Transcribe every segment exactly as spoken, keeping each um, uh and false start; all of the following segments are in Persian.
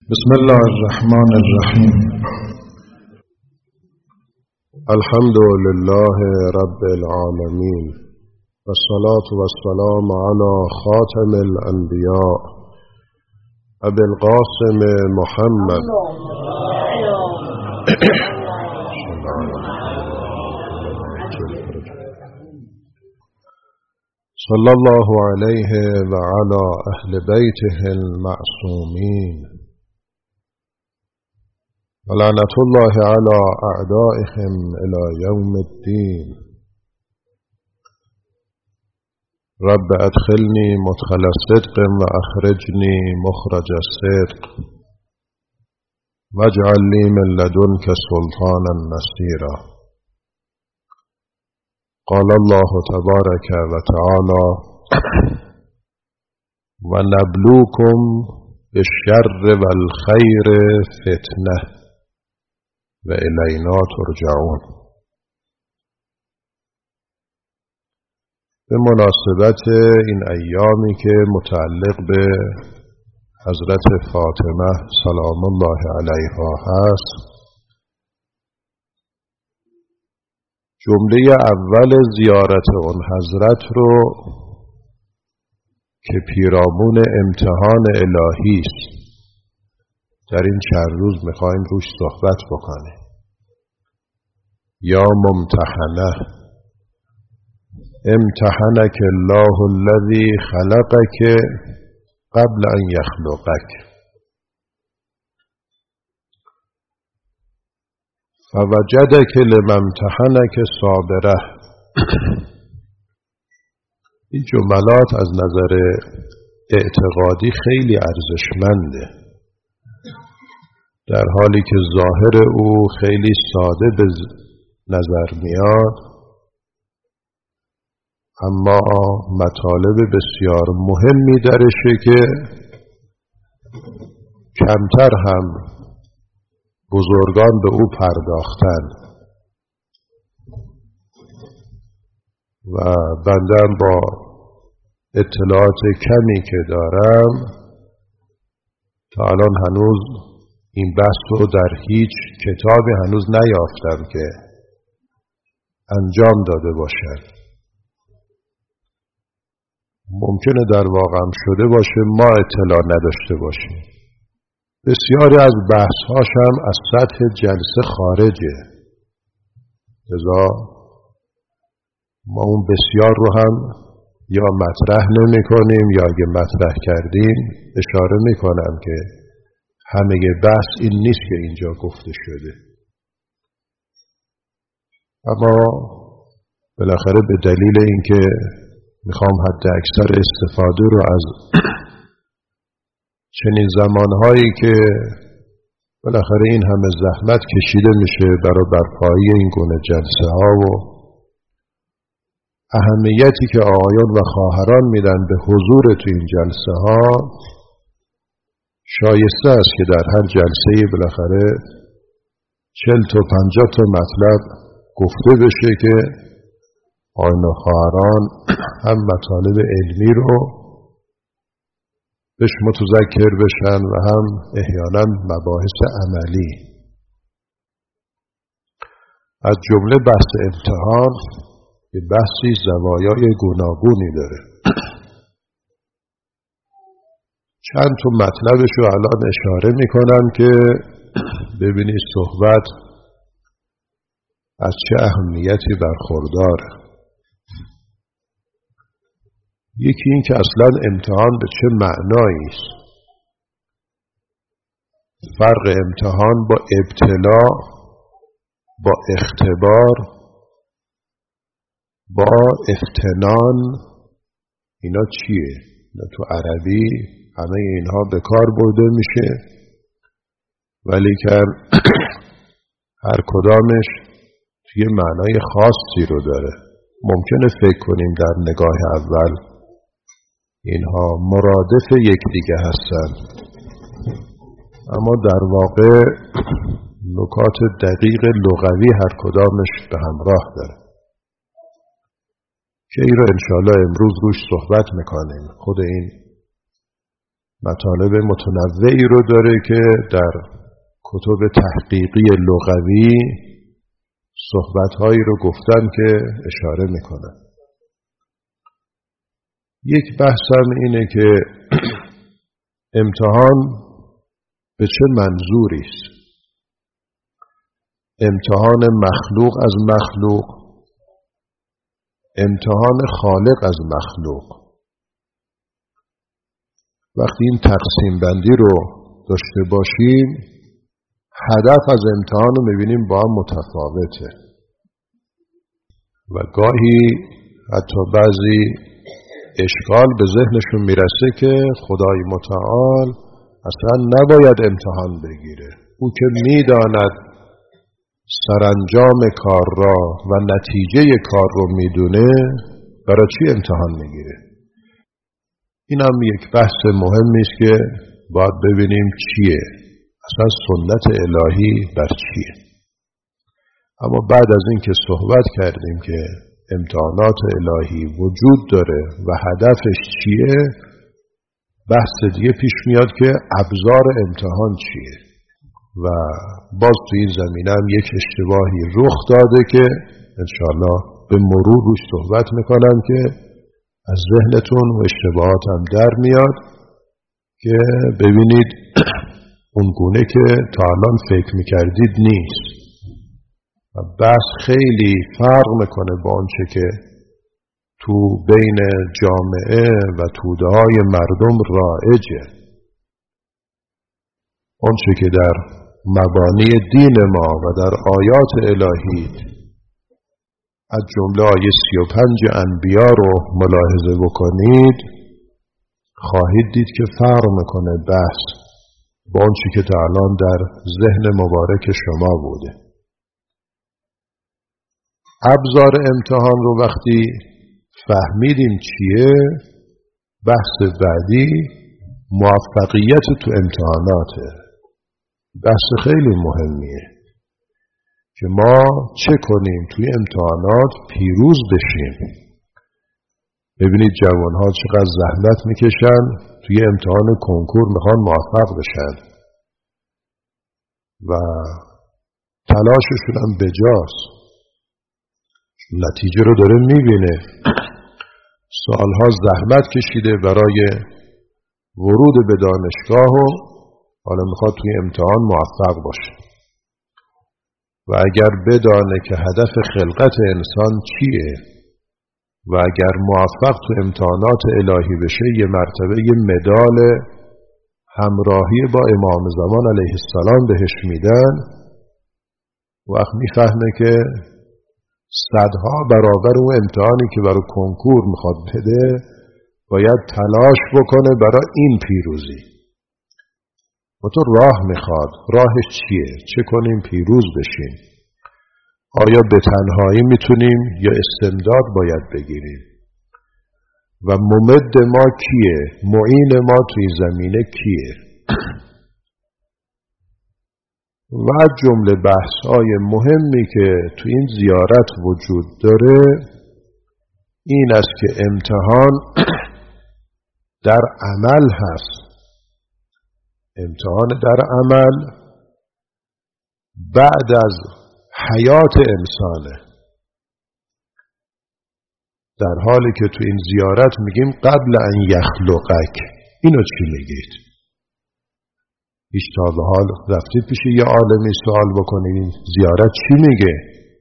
بسم الله الرحمن الرحیم. الحمد لله رب العالمین والصلاة والسلام على خاتم الانبیاء ابی القاسم محمد صلی الله علیه و علی اهل بیته المعصومین ولعنة الله على أعدائهم إلى يوم الدين. رب أدخلني مدخل صدق وأخرجني مخرج الصدق واجعل لي من لدنك سلطانا نصيرا. قال الله تبارك وتعالى ونبلوكم بالشر والخير فتنة و الینا ترجعون. به مناسبت این ایامی که متعلق به حضرت فاطمه سلام الله علیها هست، جمله اول زیارت اون حضرت رو که پیرامون امتحان الهی است در این چند روز میخوایم روش صحبت بکنیم. یا ممتحنه امتحنک الله الذی خلقک قبل ان یخلقک فوجدک لما امتحنک صابره. این جملات از نظر اعتقادی خیلی ارزشمنده، در حالی که ظاهر او خیلی ساده به نظر میاد، اما مطالب بسیار مهمی درشه که کمتر هم بزرگان به او پرداختند و بنده با اطلاعات کمی که دارم تا الان هنوز این بحث رو در هیچ کتابی هنوز نیافتم که انجام داده باشد. ممکنه در واقع هم شده باشه ما اطلاع نداشته باشیم. بسیاری از بحث‌هاش هم از سطح جلسه خارجه، لذا ما اون بسیار رو هم یا مطرح نمی کنیم یا اگه مطرح کردیم اشاره می کنم که همه بحث این نیست که اینجا گفته شده، اما بالاخره به دلیل اینکه میخوام حد اکثر استفاده رو از چنین زمانهایی که بالاخره این همه زحمت کشیده میشه برای برپایی این گونه جلسه ها و اهمیتی که آقایان و خواهران میدن به حضور تو این جلسه ها، شایسته است که در هر جلسه بالاخره چل تا پنجاه تا مطلب گفته بشه که آقایان و خواهران هم مطالب علمی رو بهش متذکر بشن و هم احیانا مباحث عملی. از جمله بحث امتحان که بحثی زوایای گوناگونی داره، چند تا مطلبش رو الان اشاره میکنم که ببینید صحبت از چه اهمیتی برخورداره. یکی این که اصلا امتحان به چه معنایی است، فرق امتحان با ابتلا، با اختبار، با افتنان اینا چیه؟ اینا تو عربی همه اینها به کار برده میشه، ولی که هر کدامش یه معنای خاصی رو داره. ممکنه فکر کنیم در نگاه اول اینها مرادف یکدیگه هستن، اما در واقع نکات دقیق لغوی هر کدامش به همراه داره که این رو انشاءالله امروز روش صحبت میکنیم. خود این مطالب متنوعی رو داره که در کتب تحقیقی لغوی صحبت‌هایی رو گفتن که اشاره میکنن. یک بحثم اینه که امتحان به چه منظوری است؟ امتحان مخلوق از مخلوق، امتحان خالق از مخلوق. وقتی این تقسیم بندی رو داشته باشیم، هدف از امتحان رو میبینیم با هم متفاوته و گاهی حتی بعضی اشکال به ذهنشون میرسه که خدای متعال اصلا نباید امتحان بگیره. او که میداند سرانجام کار را و نتیجه کار رو میدونه، برای چی امتحان میگیره؟ این هم یک بحث مهمی است که باید ببینیم چیه، اصلا سنت الهی بر چیه. اما بعد از این که صحبت کردیم که امتحانات الهی وجود داره و هدفش چیه، بحث دیگه پیش میاد که ابزار امتحان چیه. و باز تو این زمینه هم یک اشتباهی رخ داده که انشاءالله به مرور روش صحبت میکنم که از ذهنتون و اشتباهات هم در میاد که ببینید اون گونه که تا الان فکر میکردید نیست و بحث خیلی فرق میکنه با آنچه که تو بین جامعه و توده های مردم رایجه. آنچه که در مبانی دین ما و در آیات الهی از جمله آیه سی و پنج انبیا رو ملاحظه بکنید، خواهید دید که فرق میکنه بحث با آنچه که تا الان در ذهن مبارک شما بوده. ابزار امتحان رو وقتی فهمیدیم چیه، بحث بعدی موفقیت تو امتحاناته. بحث خیلی مهمیه که ما چه کنیم توی امتحانات پیروز بشیم. ببینید جوانها چقدر زحمت میکشن توی امتحان کنکور، میخوان موفق بشن و تلاششون هم بجاست، نتیجه رو داره میبینه. سالها زحمت کشیده برای ورود به دانشگاه و حالا میخواد توی امتحان موفق باشه و اگر بدانه که هدف خلقت انسان چیه و اگر موفق تو امتحانات الهی بشه، یه مرتبه یه مدال همراهی با امام زمان علیه السلام بهش میدن، وقت میفهمه که صدها برابر اون امتحانی که برای کنکور میخواد بده باید تلاش بکنه برای این پیروزی. و تو راه میخواد، راهش چیه؟ چه کنیم پیروز بشیم؟ آیا به تنهایی میتونیم یا استمداد باید بگیریم؟ و ممد ما کیه؟ معین ما توی زمینه کیه؟ و جمله بحث‌های مهمی که توی این زیارت وجود داره این است که امتحان در عمل هست. امتحان در عمل بعد از حیات انسانه. در حالی که تو این زیارت میگیم قبل ان یخلقک، اینو چی میگید؟ هیچ تا به حال رفتید پیش یه عالمی سوال بکنید این زیارت چی میگه؟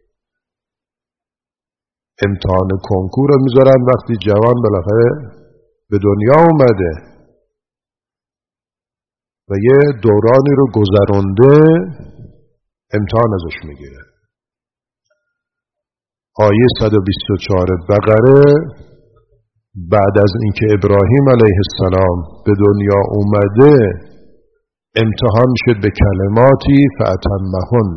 امتحان کنکور رو میذارن وقتی جوان بالاخره به دنیا اومده و یه دورانی رو گذرونده، امتحان ازش میگیره. آیه صد و بیست و چهار بقره بعد از اینکه ابراهیم علیه السلام به دنیا اومده امتحان شد به کلماتی فاتمهن.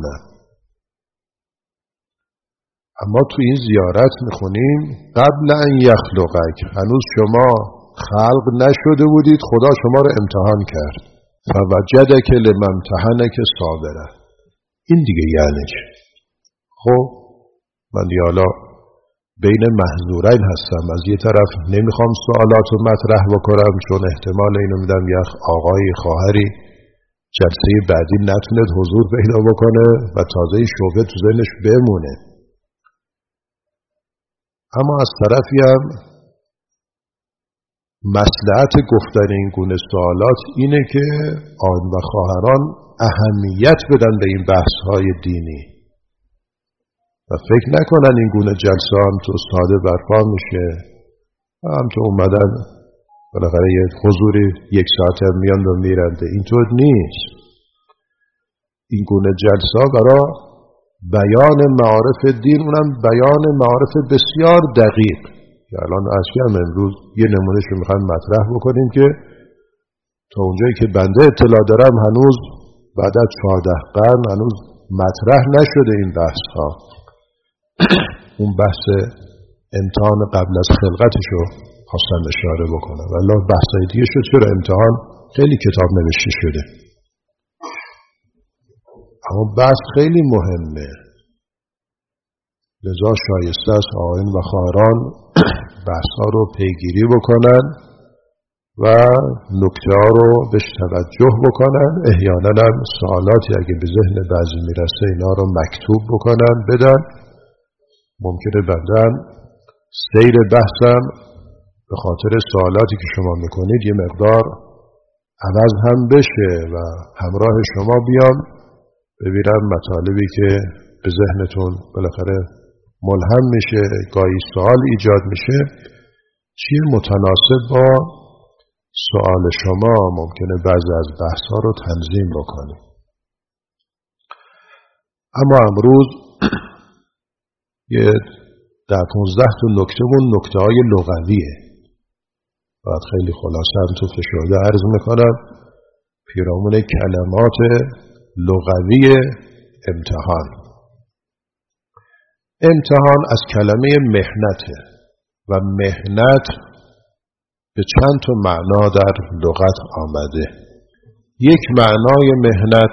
اما تو این زیارت میخونیم قبل ان یخلقک، هنوز شما خلق نشده بودید، خدا شما رو امتحان کرد. فوجدک لممتحنک صابرا. این دیگه یعنی چه؟ خب من دیگه حالا بین محظورین هستم. از یه طرف نمیخوام سوالات رو مطرح بکنم چون احتمال اینو میدم یه آقای خواهری جلسه بعدی نتونه حضور پیدا بکنه و تازه شبهه تو ذهنش بمونه. اما از طرفی هم مصلحت گفتن این گونه سوالات اینه که آن و خواهران اهمیت بدن به این بحث‌های دینی و فکر نکنن این گونه جلسه هم تو ساده برپا میشه هم تو اومدن بالاخره یه حضوری یک ساعت هم میان و میرنده. اینطور نیست. این گونه جلسه برای بیان معارف دین، اونم بیان معارف بسیار دقیق که الان اصلا امروز یه نمونهش رو میخوایم مطرح بکنیم که تا اونجایی که بنده اطلاع دارم هنوز بعد از چهارده قرن هنوز مطرح نشده این بحث ها. اون بحث امتحان قبل از خلقتش رو خواستم اشاره بکنم. والله بحثای دیگه شد چرا امتحان خیلی کتاب نوشته شده، اما بحث خیلی مهمه. لذا شایسته است آقایان و خواهران بحث ها رو پیگیری بکنن و نکته ها رو بهش توجه بکنن. احیانا هم سوالاتی اگه به ذهن بعضی میرسه اینا رو مکتوب بکنن بدن. ممکنه بعداً سیر بحثم به خاطر سوالاتی که شما میکنید یه مقدار عوض هم بشه و همراه شما بیام ببینم مطالبی که به ذهنتون بالاخره ملهم میشه، گاهی سوال ایجاد میشه، چیه متناسب با سوال شما ممکنه بعضی از بحث‌ها رو تنظیم بکنیم. اما امروز یه در پونزده تا نکته‌مون نکته‌های لغویه. باید خیلی خلاصه هم تو فشرده عرض میکنم پیرامون کلمات لغوی امتحان. امتحان از کلمه محنته و محنت به چند تا معنا در لغت آمده. یک معنای محنت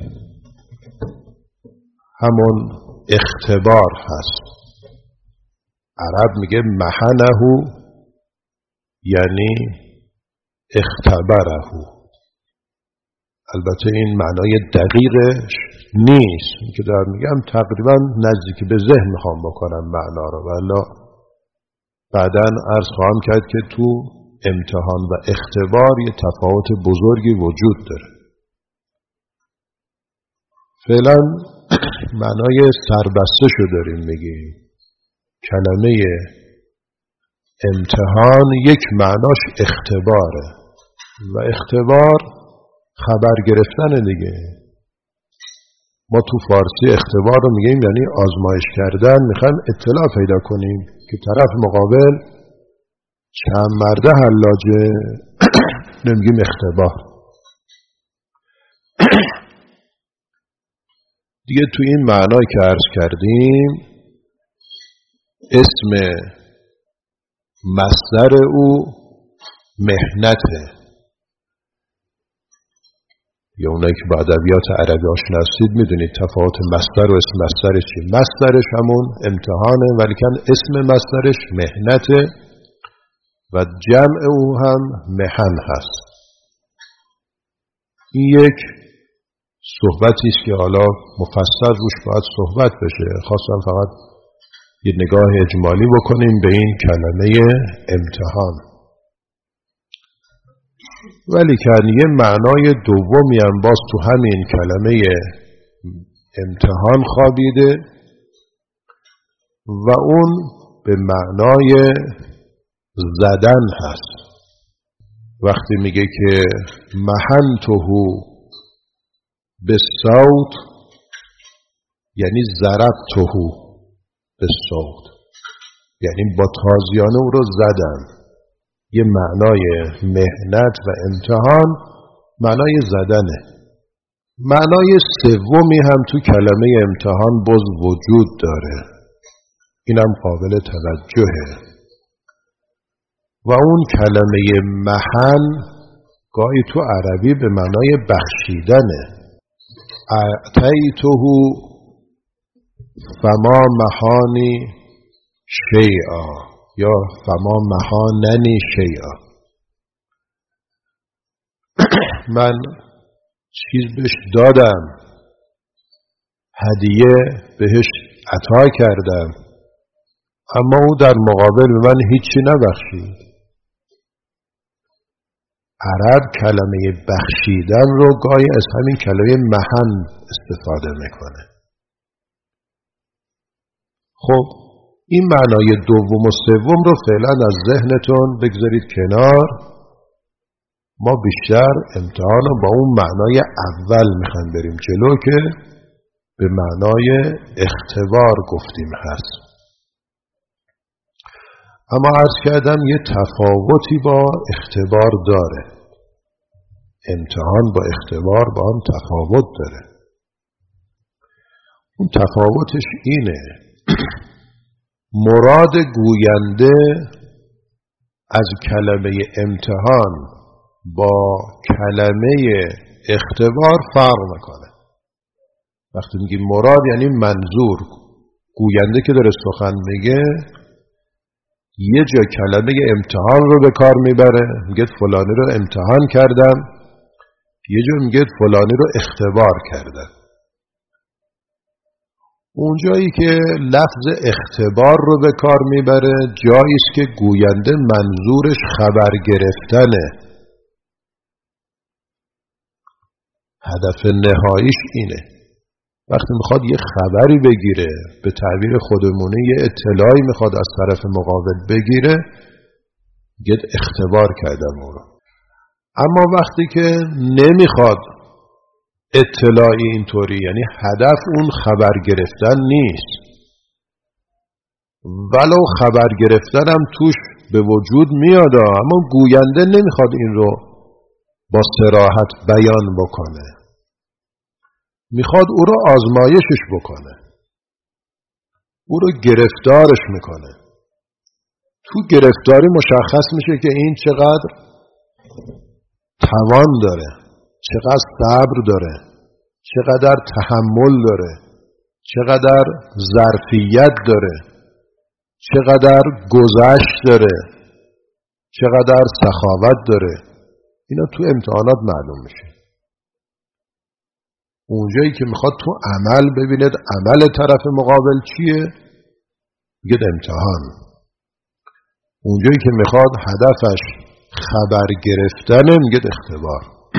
همون اختبار هست. عرب میگه محنه یعنی اختبره. البته این معنای دقیقش نیست که دارم میگم، تقریبا نزدیک به ذهن میخوام بکنم معنا رو، ولی بعداً عرض خواهم کرد که تو امتحان و اختبار یه تفاوت بزرگی وجود داره. فعلا معنای سربسته شو داریم میگیم. کلمه امتحان یک معناش اختباره و اختبار خبر گرفتن دیگه. ما تو فارسی اختبار رو میگیم یعنی آزمایش کردن، میخوایم اطلاع پیدا کنیم که طرف مقابل چند مرده حلاجه، نمیگیم اختبار. دیگه تو این معنای که عرض کردیم اسم مصدر او محنته. یا اونایی که با ادبیات عربی آشنا هستید میدونید تفاوت مصدر و اسم مصدر چی. مصدرش همون امتحانه ولیکن اسم مصدرش محنته و جمع او هم محن هست. این یک صحبتی است که حالا مفصل روش باید صحبت بشه. خواستم فقط یه نگاه اجمالی بکنیم به این کلمه امتحان. ولی که یه معنای دومی هم باز تو همین کلمه امتحان خوابیده و اون به معنای زدن هست. وقتی میگه که محنتهو به صوت یعنی ضربتهو به صوت، یعنی با تازیانه او رو زدن. یه معنای محنت و امتحان معنای زدنه. معنای سومی هم تو کلمه امتحان باز وجود داره، اینم قابل توجهه و اون کلمه محن گاهی تو عربی به معنای بخشیدنه. اعطیته فما محانی شیئا یا فما مهاننی شیئا. من چیز بهش دادم، هدیه بهش عطا کردم، اما او در مقابل به من هیچی نبخشید. عرب کلمه بخشیدن رو گاهی از همین کلمه مهن استفاده میکنه. خب این معنای دوم و سوم رو فعلا از ذهنتون بگذارید کنار. ما بیشتر امتحان رو با اون معنای اول میخوایم بریم جلو که به معنای اختبار گفتیم هست. اما عرض کردم یه تفاوتی با اختبار داره. امتحان با اختبار با هم تفاوت داره. اون تفاوتش اینه مراد گوینده از کلمه امتحان با کلمه اختبار فرق میکنه. وقتی میگیم مراد یعنی منظور، گوینده که داره سخن میگه یه جا کلمه امتحان رو به کار میبره، میگه فلانی رو امتحان کردم، یه جا میگه فلانی رو اختبار کردم. اونجایی که لفظ اختبار رو به کار میبره جایی است که گوینده منظورش خبر گرفتنه، هدف نهاییش اینه. وقتی میخواد یه خبری بگیره، به تعبیر خودمونه یه اطلاعی میخواد از طرف مقابل بگیره، میگه اختبار کردم اون رو. اما وقتی که نمیخواد اطلاعی اینطوری، یعنی هدف اون خبر گرفتن نیست، ولو خبر گرفتن هم توش به وجود میاد، اما گوینده نمیخواد این رو با صراحت بیان بکنه، میخواد او رو آزمایشش بکنه، او رو گرفتارش میکنه. تو گرفتاری مشخص میشه که این چقدر توان داره، چقدر صبر داره، چقدر تحمل داره، چقدر ظرفیت داره، چقدر گذشت داره، چقدر سخاوت داره. اینا تو امتحانات معلوم میشه. اونجایی که میخواد تو عمل ببیند عمل طرف مقابل چیه، میگه امتحان. اونجایی که میخواد هدفش خبر گرفتنه، میگه اختبار.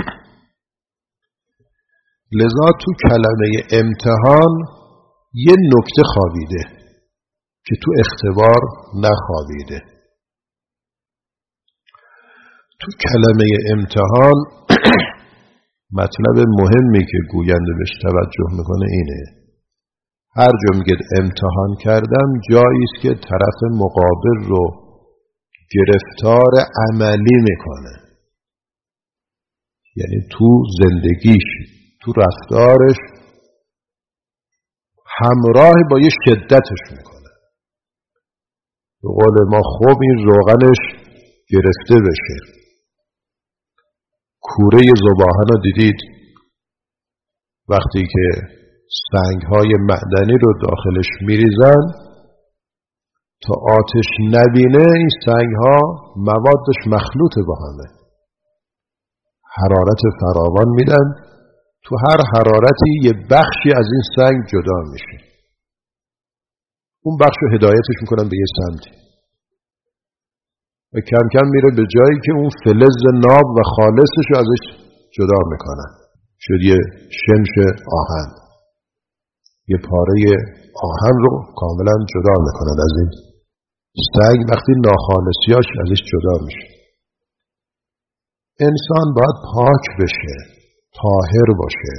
لذا تو کلمه امتحان یه نکته خوابیده که تو اختبار نخوابیده. تو کلمه امتحان مطلب مهمی که گوینده بهش توجه میکنه اینه، هر جا میگه امتحان کردم جایی است که طرف مقابل رو گرفتار عملی میکنه، یعنی تو زندگیش، تو رفتارش همراه با یه شدتش میکنه. به قول ما خوب این روغنش گرفته بشه. کوره زباهن رو دیدید وقتی که سنگ‌های معدنی رو داخلش میریزن تا آتش نبینه، این سنگ‌ها موادش مخلوط با همه، حرارت فراوان میدن، تو هر حرارتی یه بخشی از این سنگ جدا میشه، اون بخش رو هدایتش میکنن به یه سمتی و کم کم میره به جایی که اون فلز ناب و خالصش رو ازش جدا میکنن، شد یه شمش آهن، یه پاره آهن رو کاملا جدا میکنن از این سنگ وقتی ناخالصیاش ازش جدا میشه. انسان باید پاک بشه، طاهر باشه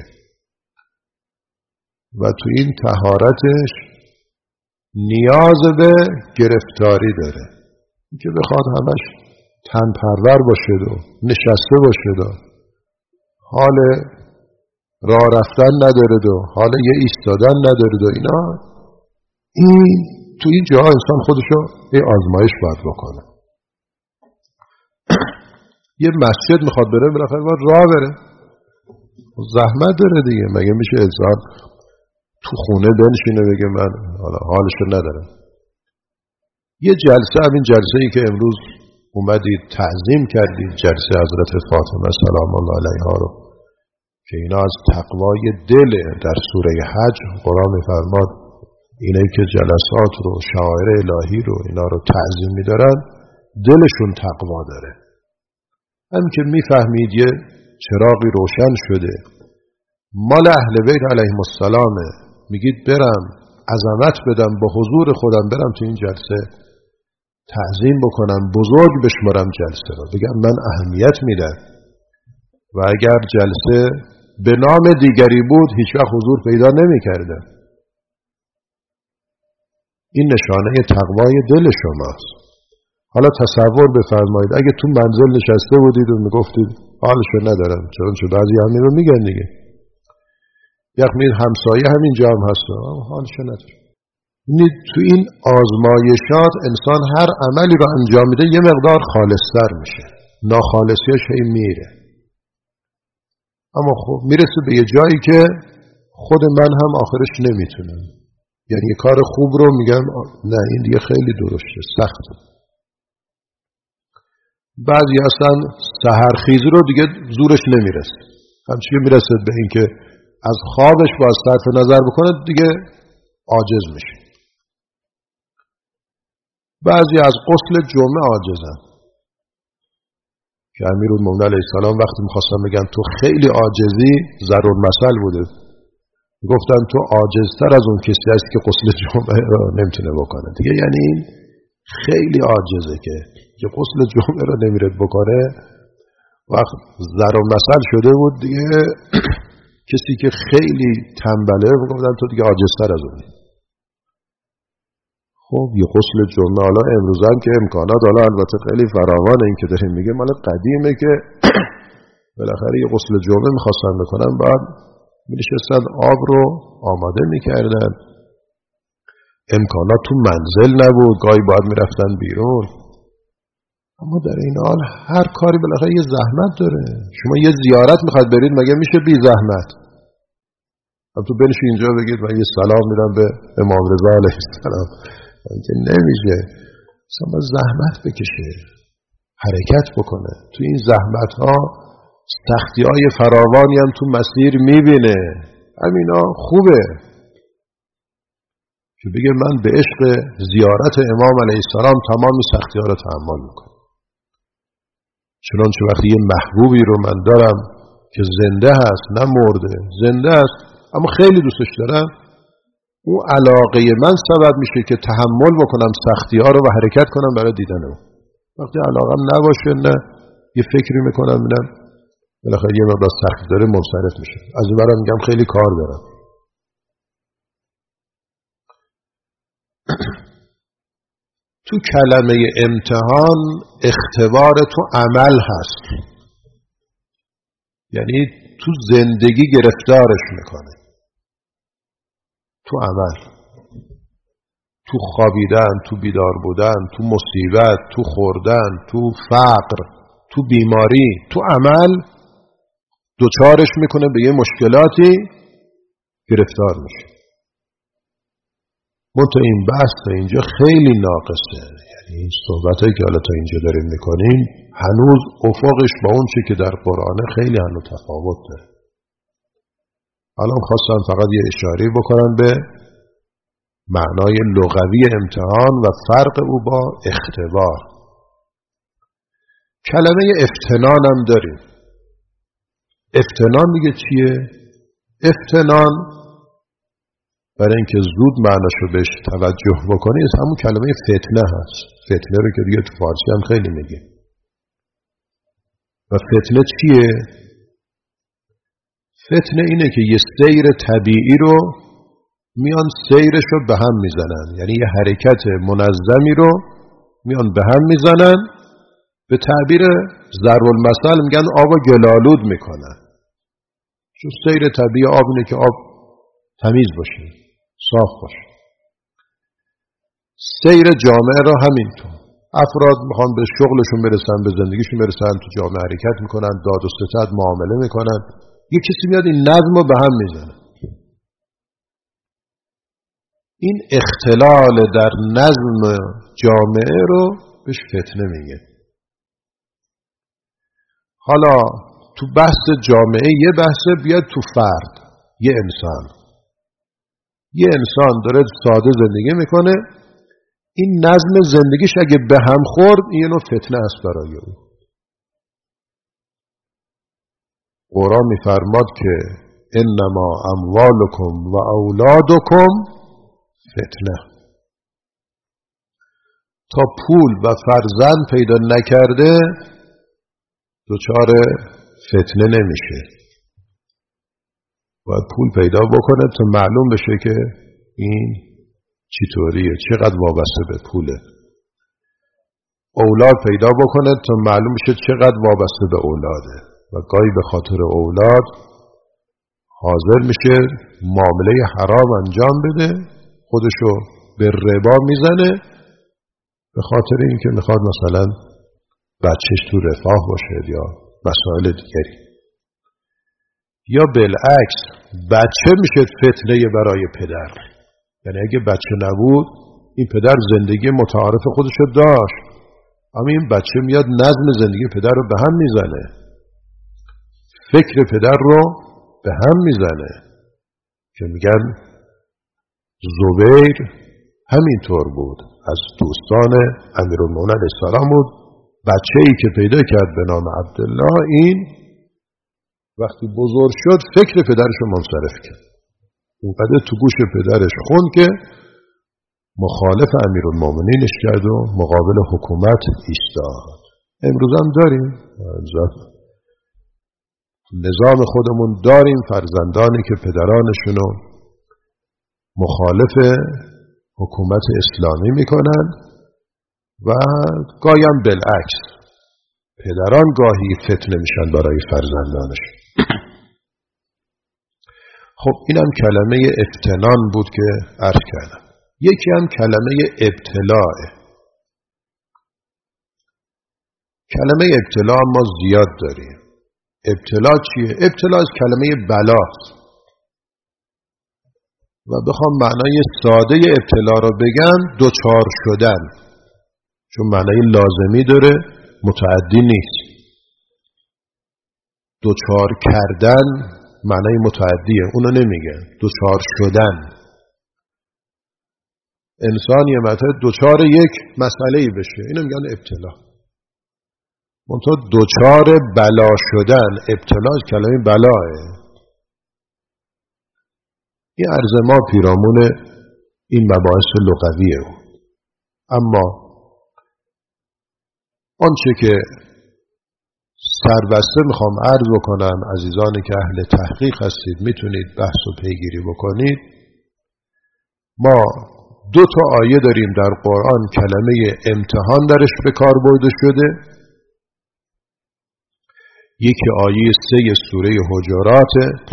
و تو این طهارتش نیاز به گرفتاری داره که بخواد همش تن پرور باشه و نشسته باشه و حال راه رفتن نداره و حال یه ایستادن نداره و اینا. این تو این جاها انسان خودشو یه آزمایش باید بکنه. یه مسجد میخواد بره بالاخره باید راه بره، زحمت داره دیگه. مگه میشه انسان تو خونه بنشینه بگه من حالا حالشو ندارم؟ یه جلسه، همین جلسه ای که امروز اومدید تعظیم کردید، جلسه حضرت فاطمه سلام الله علیها رو که اینا از تقوای دل، در سوره حج قرآن می‌فرماد اینایی که جلسات رو، شعائر الهی رو، اینا رو تعظیم می‌دارن دلشون تقوا داره. همین که میفهمید یه چراغی روشن شده مال اهل بیت علیهم السلام، میگید برم عظمت بدم، با حضور خودم برم تو این جلسه تعظیم بکنم، بزرگ بشمارم جلسه رو، بگم من اهمیت میدم. و اگر جلسه به نام دیگری بود هیچ وقت حضور پیدا نمی کرده. این نشانه تقوای دل شماست. حالا تصور بفرمایید اگه تو منزل نشسته بودید و میگفتید حالشو ندارم، چون چون بعضی همین رو میگن دیگه، یعنی همسایه همینجا هم هست حالشو ندارم. تو این آزمایشات انسان هر عملی رو انجام میده یه مقدار خالص‌تر میشه، ناخالصیش هی میره. اما خب میرسه به یه جایی که خود من هم آخرش نمیتونم، یعنی یه کار خوب رو میگم نه این دیگه خیلی درشته، سخته. بعضی اصلا سحرخیزی رو دیگه زورش نمیرسه، همچنین میرسه به این که از خوابش با صرف نظر بکنه دیگه عاجز میشه. بعضی از غسل جمعه عاجزن که امیرالمومنین علیه السلام وقتی میخواستم بگن تو خیلی عاجزی ضرورالمثل بوده، گفتن تو عاجزتر از اون کسی هست که غسل جمعه رو نمیتونه بکنه دیگه، یعنی این خیلی عاجزه که که غسل جمعه رو نمیرد بکنه. وقت ضرورالمثل شده بود دیگه کسی که خیلی تنبله گفتن تو دیگه عاجزتر از اونی. خب یه غسل جمعه، حالا امروز هم که امکانات حالا البته خیلی فراوانه، این که داریم میگه مال قدیمه که بالاخره یه غسل جمعه میخواستن بکنن بعد میشستن آب رو آماده میکردن، امکانات تو منزل نبود، گاهی باید میرفتن بیرون. اما در این حال هر کاری بالاخره یه زحمت داره. شما یه زیارت میخواد برید مگه میشه بی زحمت؟ هم تو بنشی اینجا بگید من یه سلام میدم به امام رضا علیه السلام، که نمیشه. اصلا زحمت بکشه، حرکت بکنه. تو این زحمت ها سختی های فراوانی هم تو مسیر میبینه، همینا خوبه که بگه من به عشق زیارت امام علیه السلام تمام سختی ها رو تحمل میکنم. چنانچه وقتی یه محبوبی رو من دارم که زنده هست نه مرده، زنده هست اما خیلی دوستش دارم، اون علاقه من سبب میشه که تحمل بکنم سختی ها رو و حرکت کنم برای دیدن اون. وقتی علاقم نباشه نه یه فکری میکنم نه بالاخره یه مقدار سختی داره منصرف میشه. از این برم میگم خیلی کار دارم. تو کلمه امتحان اختبار تو عمل هست، یعنی تو زندگی گرفتارش میکنه، تو عمل، تو خوابیدن، تو بیدار بودن، تو مصیبت، تو خوردن، تو فقر، تو بیماری، تو عمل دوچارش میکنه به یه مشکلاتی گرفتار میشه. منتها این بحث تا اینجا خیلی ناقصه، یعنی این صحبتایی که حالا تا اینجا داریم میکنیم هنوز افقش با اون چی که در قرآن خیلی هنوز تفاوت داره. الان خواستم فقط یه اشاره بکنم به معنای لغوی امتحان و فرق او با اختبار. کلمه افتنان هم داریم. افتنان دیگه چیه؟ افتنان برای اینکه زود معناشو بهش توجه بکنید همون کلمه فتنه هست. فتنه رو که دیگه تو فارسی هم خیلی میگه. و فتنه چیه؟ فتنه اینه که یه سیر طبیعی رو میان سیرش رو به هم میزنن، یعنی یه حرکت منظمی رو میان به هم میزنن، به تعبیر ضرب‌المثل میگن آب و گلالود میکنن. چون سیر طبیعی آب اینه که آب تمیز باشه، صاف باشه. سیر جامعه را همینطور، افراد میخوان به شغلشون برسن، به زندگیشون برسن، تو جامعه حرکت میکنن، داد و ستد معامله میکنن، یه کسی میاد این نظم رو به هم میزنه. این اختلال در نظم جامعه رو بهش فتنه میگه. حالا تو بحث جامعه یه بحثه، بیاد تو فرد، یه انسان یه انسان داره ساده زندگی میکنه، این نظم زندگیش اگه به هم خورد این نوع فتنه است برای او. قرآن میفرماد که انما اموالکم و اولادکم فتنه. تا پول و فرزند پیدا نکرده دچار فتنه نمیشه. باید پول پیدا بکنه تا معلوم بشه که این چطوریه، چقدر وابسته به پوله. اولاد پیدا بکنه تا معلوم بشه چقدر وابسته به اولاده و گاهی به خاطر اولاد حاضر میشه معامله حرام انجام بده، خودشو به ربا میزنه به خاطر اینکه میخواد مثلا بچهش تو رفاه باشه یا مسائل دیگری. یا بالعکس بچه میشه فتنه برای پدر. یعنی اگه بچه نبود این پدر زندگی متعارف خودشو داشت، اما این بچه میاد نظم زندگی پدر رو به هم میزنه، فکر پدر رو به هم میزنه. که میگن زبیر همینطور بود، از دوستان امیرالمومنین علیه السلام بود. بچه ای که پیدا کرد به نام عبدالله، این وقتی بزرگ شد فکر پدرش رو منصرف کرد، اونقدر تو گوش پدرش خوند که مخالف امیرالمومنینش کرد و مقابل حکومت ایستاد. امروز هم داریم نظام خودمون، داریم فرزندانی که پدرانشونو مخالف حکومت اسلامی میکنن و گاهی هم بالعکس پدران گاهی فتنه میشن برای فرزندانش. خب اینم کلمه افتنان بود که عرض کردم. یکی هم کلمه ابتلاء. کلمه ابتلاء ما زیاد داریم. ابتلاء چیه؟ ابتلاء از کلمه بلاست و بخوام معنای ساده ابتلاء رو بگم دوچار شدن، چون معنای لازمی داره، متعدی نیست. دوچار کردن معنای متعدیه، اونو نمیگن. دوچار شدن، انسان یه مطلب دوچار یک مسئله‌ای بشه، اینو میگن ابتلا. منتها دوچار بلا شدن، ابتلا از کلمه بلاه. این عرض ما پیرامون این مباحث لغویه. اما آنچه که سربسته میخوام عرض بکنم، عزیزانی که اهل تحقیق هستید میتونید بحث و پیگیری بکنید. ما دو تا آیه داریم در قرآن کلمه امتحان درش به کار برده شده. یکی آیه سه سوره حجرات،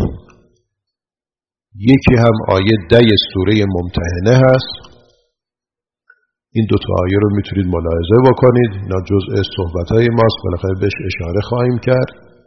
یکی هم آیه ده سوره ممتحنه هست. این دو تا آیه رو میتونید ملاحظه بکنید، اینا جزء صحبت‌های ماست، بالاخره بهش اشاره خواهیم کرد.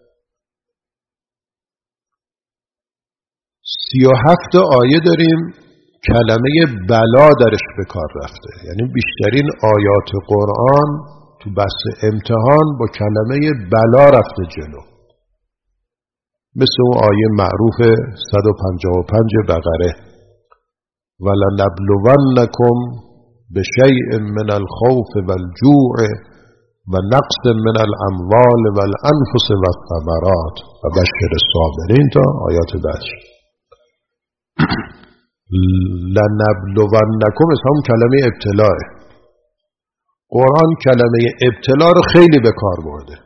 سی و هفت آیه داریم کلمه بلا درش به کار رفته، یعنی بیشترین آیات قرآن تو بحث امتحان با کلمه بلا رفته جلو. مثل اون آیه معروف صد و پنجاه و پنج بقره، وَلَنَبْلُوَنَّكُمْ بِشَيْءٍ مِّنَ الْخَوْفِ وَالْجُوعِ وَنَقْصٍ مِّنَ الْأَمْوَالِ وَالْأَنْفُسِ وَالثَّمَرَاتِ وَبَشِّرِ الصَّابِرِينَ تا آیات بعدش. لَنَبْلُوَنَّكُمْ اسم هم کلمه ابتلاء. قرآن کلمه ابتلا رو خیلی به کار برده.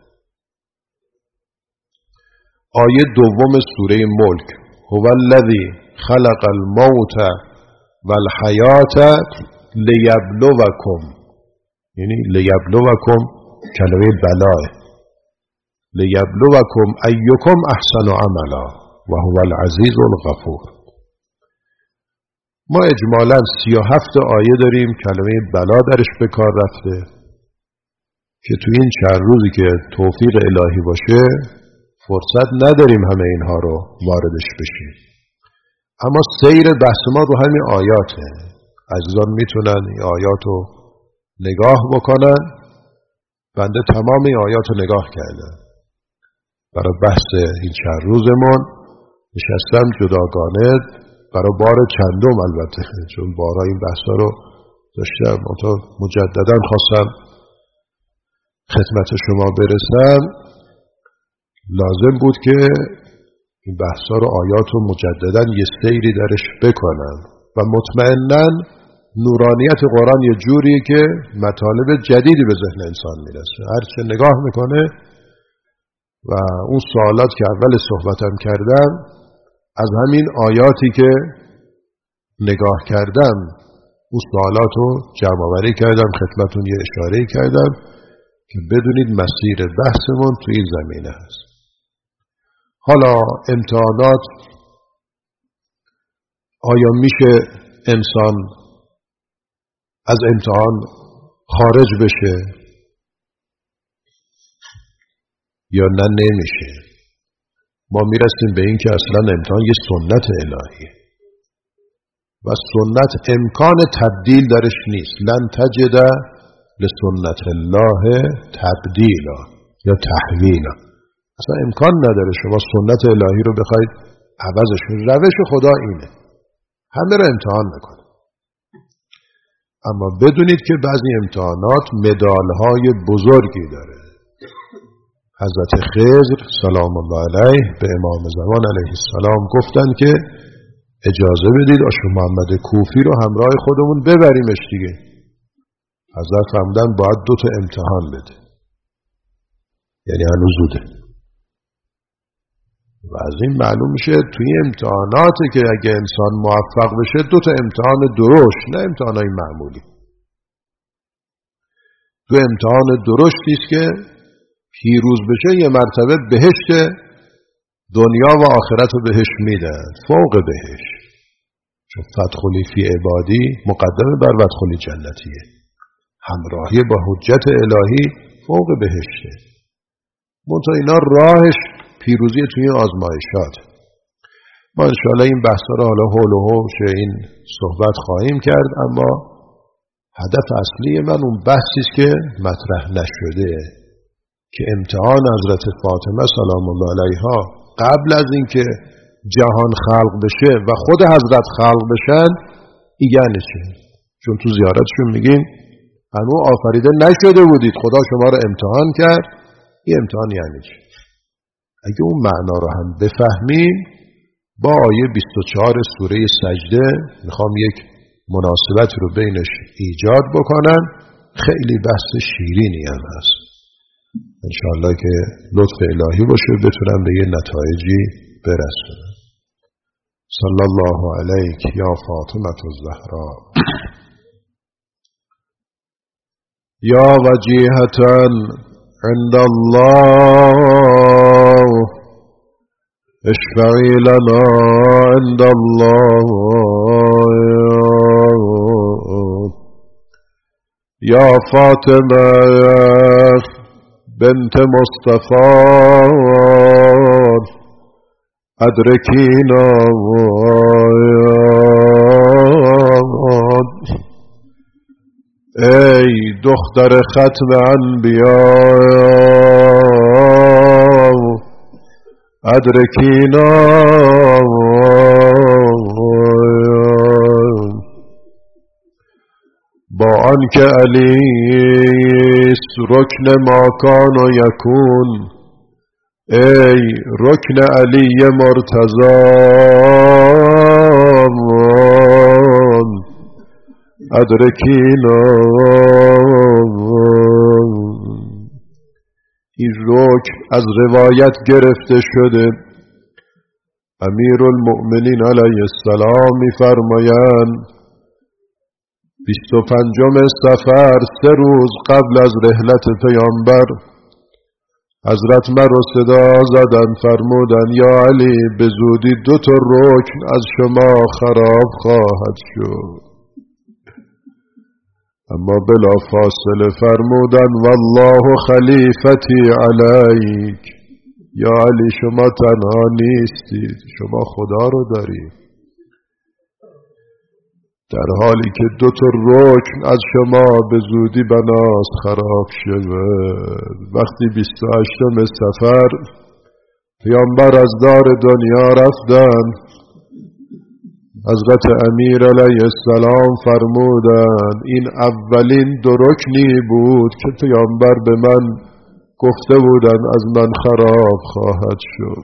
آیه دوم سوره ملک، هو الذی خلق الموت والحیات لیبلوکم، یعنی لیبلوکم کلمه بلاه، لیبلوکم ایکم احسن عملا و هو العزیز الغفور. ما اجمالاً سی و هفت آیه داریم کلمه بلا درش به کار رفته که تو این چند روزی که توفیق الهی باشه فرصت نداریم همه اینها رو واردش بشیم. اما سیر بحث ما رو همین آیاته. عزیزان میتونن این آیات رو نگاه بکنن. بنده تمام این آیات رو نگاه کردم برای بحث این چند روزمون. نشستم جداگانه برای بار چندم، البته چون بارها این بحثا رو داشتم، منتها مجددا خواستم خدمت شما برسم. لازم بود که این بحثا رو، آیات رو مجددا یه سیری درش بکنم و مطمئناً نورانیت قرآن یه جوریه که مطالب جدیدی به ذهن انسان میرسه هر چه نگاه میکنه. و اون سوالات که اول صحبتم کردم، از همین آیاتی که نگاه کردم اون سوالات رو جمع آوری کردم، خدمتون یه اشاره کردم که بدونید مسیر بحثمون تو این زمینه هست. حالا امتحانات، آیا میشه انسان از امتحان خارج بشه یا نه نمیشه؟ ما میرسیم به این که اصلا امتحان یه سنت الهیه و سنت امکان تبدیل درش نیست. لن تجد لسنت الله تبدیلا یا تحویلا. اصلا امکان نداره شما سنت الهی رو بخواید عوضش کنید. روش خدا اینه، همه رو امتحان میکنه. اما بدونید که بعضی امتحانات مدالهای بزرگی داره. حضرت خضر سلام الله علیه به امام زمان علیه السلام گفتن که اجازه بدید آشو محمد کوفی رو همراه خودمون ببریمش دیگه. حضرت فرمودن باید دو تا امتحان بده، یعنی هنوز زوده. و از این معلوم میشه توی امتحاناتی که اگه انسان موفق بشه دو تا امتحان درشت، نه امتحانای معمولی. دو امتحان درشتی است که پیروز بشه یه مرتبه بهشت دنیا و آخرت رو بهش میدن، فوق بهشت. چون فدخلی فی عبادی مقدمه بر فدخلی جنتیه، همراهی با حجت الهی فوق بهشته. منتها اینا راهش پیروزی توی آزمایشات. ما انشاءالله این بحثا رو حالا هول و هوش این صحبت خواهیم کرد، اما هدف اصلی من اون بحثی است که مطرح نشده، که امتحان حضرت فاطمه سلام الله علیها قبل از اینکه جهان خلق بشه و خود حضرت خلق بشن یعنی چه؟ چون تو زیارتشون میگیم هنوز آفریده نشده بودید، خدا شما رو امتحان کرد. این امتحان یعنی چه؟ اگه اون معنا رو هم بفهمیم با آیه بیست و چهار سوره سجده میخوام یک مناسبت رو بینش ایجاد بکنم. خیلی بحث شیرینی هم هست. انشاءالله که لطف الهی باشه بتونم به یه نتایجی برسونم. صلی الله علیک یا فاطمه الزهرا یا وجیهة عند الله اشفعی لنا عند الله یا فاطمه بنت مصطفى ادرکینا ای دختر ختم انبیاء ادرکینا با آنکه علی رکن ما کان و یکون ای رکن علی مرتضی ادرکینا. این رکن از روایت گرفته شده. امیر المؤمنین علیه السلام می‌فرمایند بیست و پنجم صفر سه روز قبل از رحلت پیامبر حضرت مرا صدا زدن، فرمودن یا علی به زودی دو تا رکن از شما خراب خواهد شد. اما بلا فاصله فرمودن والله خلیفتی علیک، یا علی شما تنها نیستید، شما خدا رو دارید. در حالی که دو تا رکن از شما به زودی بناس خراب شود. وقتی بیست و هشتم صفر پیامبر از دار دنیا رفتن، حضرت امیر علیه السلام فرمودن این اولین دو رکنی بود که پیامبر به من گفته بودن از من خراب خواهد شد.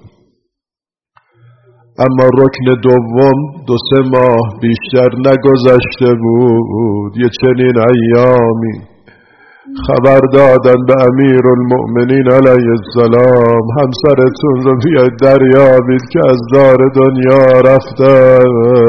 اما رکن دوم دو سه ماه بیشتر نگذشته بود. یه چنین ایامی خبر دادن به امیر المؤمنین علیه السلام همسرتون رو بیاید دریابید که از دار دنیا رفتن.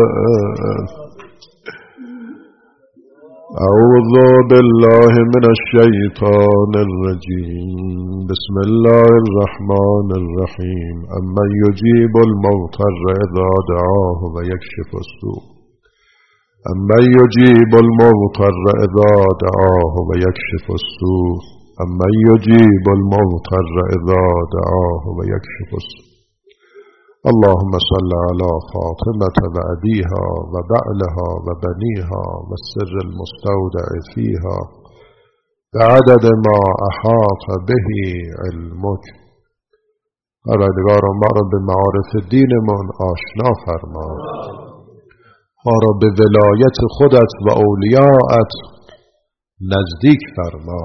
اعوذ بالله من الشیطان الرجیم. بسم الله الرحمن الرحیم. امن یجیب المضطر اذا دعاه و یکشف السوء. امن یجیب المضطر اذا دعاه و یکشف السوء. امن یجیب المضطر اذا دعاه و یکشف السوء. اللهم صل على فاطمة و أبيها و بعلها و بنيها و السر المستودع فيها بعدد ما احاط به علمك. پروردگار ما را به معارف دینمان آشنا فرما، ما را به ولایت خودت و اولیاءت نزدیک فرما،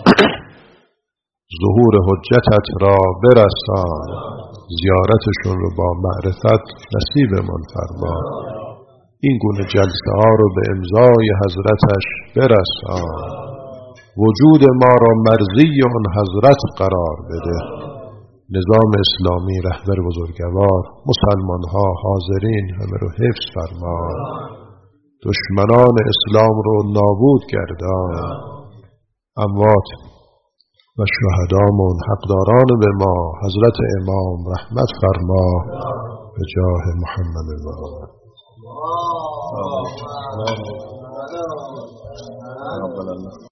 ظهور حجتت را برسان، زیارتشون رو با معرفت نصیبمان فرما، این گونه جلسه ها رو به امضای حضرتش برسان، وجود ما را مرضی آن حضرت قرار بده. نظام اسلامی رهبر بزرگوار، مسلمان ها حاضرین همه رو حفظ فرما، دشمنان اسلام رو نابود گردان، اموات و شهدامون حقداران به ما حضرت امام رحمت فرما به جاه محمد و